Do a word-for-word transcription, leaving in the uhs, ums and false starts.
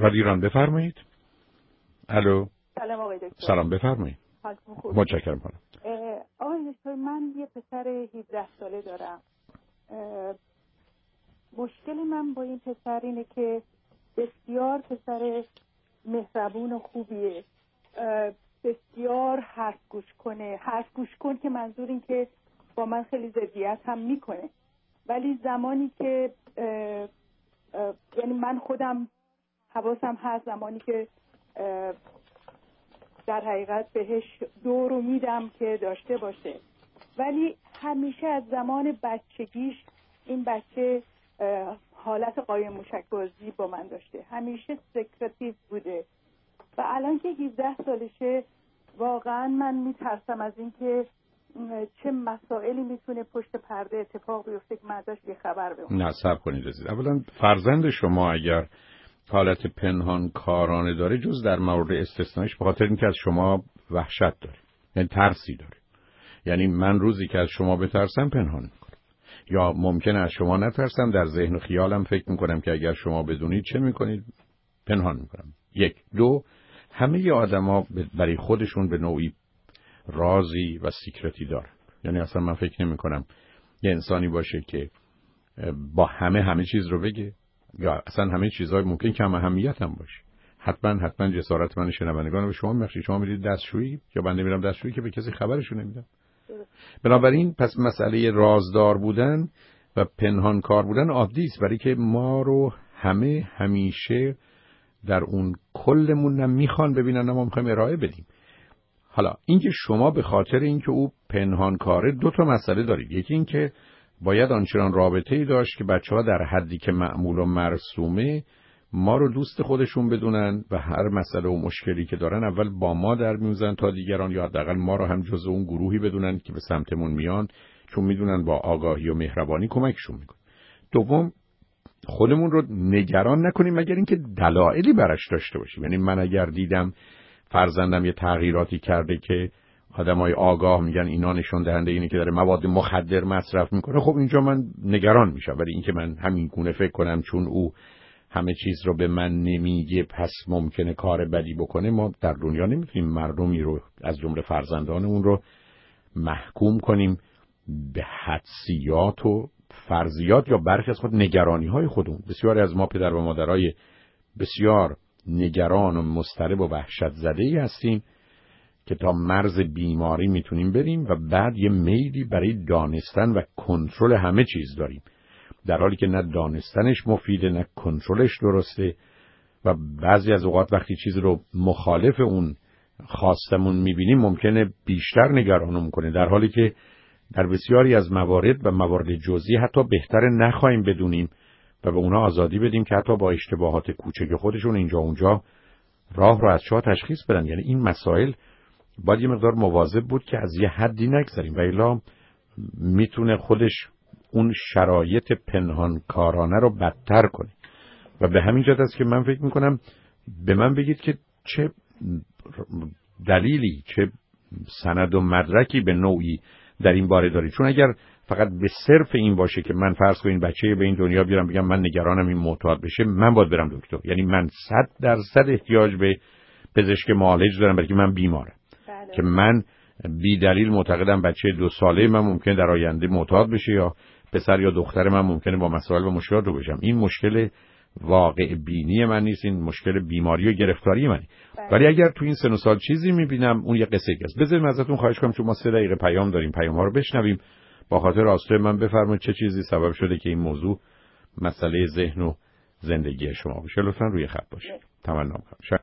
رادیو ایران بفرمایید. الو. سلام آقای دکتر. سلام بفرمایید. متشکرم خانم. آقای دکتر من یه پسر هفده ساله دارم. مشکل من با این پسر اینه که بسیار پسر مهربون و خوبیه، بسیار حرف گوش کنه. حرف گوش کن که منظور این که با من خیلی ضدیت هم میکنه، ولی زمانی که اه اه یعنی من خودم حواسم هست زمانی که در حقیقت بهش دو رو میدم که داشته باشه، ولی همیشه از زمان بچگیش این بچه حالت قایم موشک بازی با من داشته، همیشه سکرتیو بوده و الان که هفده سالشه واقعا من میترسم از این که چه مسائلی میتونه پشت پرده اتفاق بیفته که من ازش بیخبر بمونم. نه صبر کنید عزیز. اولا فرزند شما اگر حالت پنهان کارانه داره جز در مورد استثنائیش به خاطر اینکه از شما وحشت داره، یعنی ترسی داره. یعنی من روزی که از شما بترسم پنهان میکنم، یا ممکنه از شما نترسم در ذهن و خیالم فکر میکنم که اگر شما بدونید چه میکنید، پنهان میکنم. یک. دو، همه آدما برای خودشون به نوعی رازی و سیکرتی دارن. یعنی اصلا من فکر نمی کنم یه انسانی باشه که با همه همه چیز رو بگه، یا اصلا همه چیزهای ممکن کم اهمیت هم باشه. حتما حتما جسارت من شنوندگان به شما میبخشید. شما میرید دستشویی یا من نمیرم دستشویی که به کسی خبرشو نمیدم. بنابراین پس مسئله رازدار بودن و پنهان کار بودن عادی است، برای که ما رو همه همیشه در اون کلمون هم میخوان ببینن، ما میخوایم ارائه بدیم. حالا اینکه شما به خاطر اینکه او پنهان کاره دو تا مسئله دارید. یکی این که باید آنچنان رابطه‌ای داشت که بچه‌ها در حدی که معمول و مرسومه ما رو دوست خودشون بدونن و هر مسئله و مشکلی که دارن اول با ما در میوزن تا دیگران، یا حداقل ما رو هم جزء اون گروهی بدونن که به سمتمون میان، چون میدونن با آگاهی و مهربانی کمکشون میکنن. دوم، خودمون رو نگران نکنیم مگر اینکه دلایلی براش داشته باشیم. یعنی من اگر دیدم فرزندم یه تغییراتی کرده که آدمای آگاه میگن اینا نشون دهنده اینه که داره مواد مخدر مصرف میکنه، خب اینجا من نگران میشم. ولی اینکه من همین گونه فکر کنم چون او همه چیز رو به من نمیگه پس ممکنه کار بدی بکنه، ما در دنیا نمیتونیم مردمی رو از جمله فرزندانمون رو محکوم کنیم به حدسیات و فرضیات یا برخی از خود نگرانی های خودمون. بسیاری از ما پدر و مادرای بسیار نگران و مضطرب و وحشت زده‌ای هستیم که تا مرز بیماری میتونیم بریم و بعد یه میلی برای دانستن و کنترل همه چیز داریم، در حالی که نه دانستنش مفیده نه کنترلش درسته. و بعضی از اوقات وقتی چیز رو مخالف اون خواستمون میبینیم ممکنه بیشتر نگرانمون کنه، در حالی که در بسیاری از موارد و موارد جزئی حتی بهتره نخواهیم بدونیم و به اونا آزادی بدیم که حتی با اشتباهات کوچک خودشون اینجا اونجا راه رو از چاه تشخیص بدن. یعنی این مسائل باید یه مقدار مواظب بود که از یه حدی نگذریم و الا میتونه خودش اون شرایط پنهان کارانه رو بدتر کنه. و به همین جهت است که من فکر میکنم به من بگید که چه دلیلی، چه سند و مدرکی به نوعی در این باره دارید. چون اگر فقط به صرف این باشه که من فرض کنین بچه به این دنیا بیارم بگم من نگرانم این معتاد بشه، من باید برم دکتر. یعنی من صد درصد احتیاج به پزشک معالج دارم برای که من بیمارم. بله. که من بی دلیل معتقدم بچه دو ساله من ممکنه در آینده معتاد بشه یا پسر یا دختر من ممکنه با مسائل و مشکلات رو بشم. این مشکل واقع بینی من نیست، این مشکل بیماری و گرفتاری منه. بله. ولی اگر تو این سن و سال چیزی میبینم اون یه قصه است. بذارید ازتون خواهش کنم چون ما سه دقیقه پیام داریم، پیام ها رو بشنویم. با خاطر آسوده من بفرمایید چه چیزی سبب شده که این موضوع مسئله ذهن و زندگی شما بشه. لطفاً روی خط باشید. تمنا می‌کنم.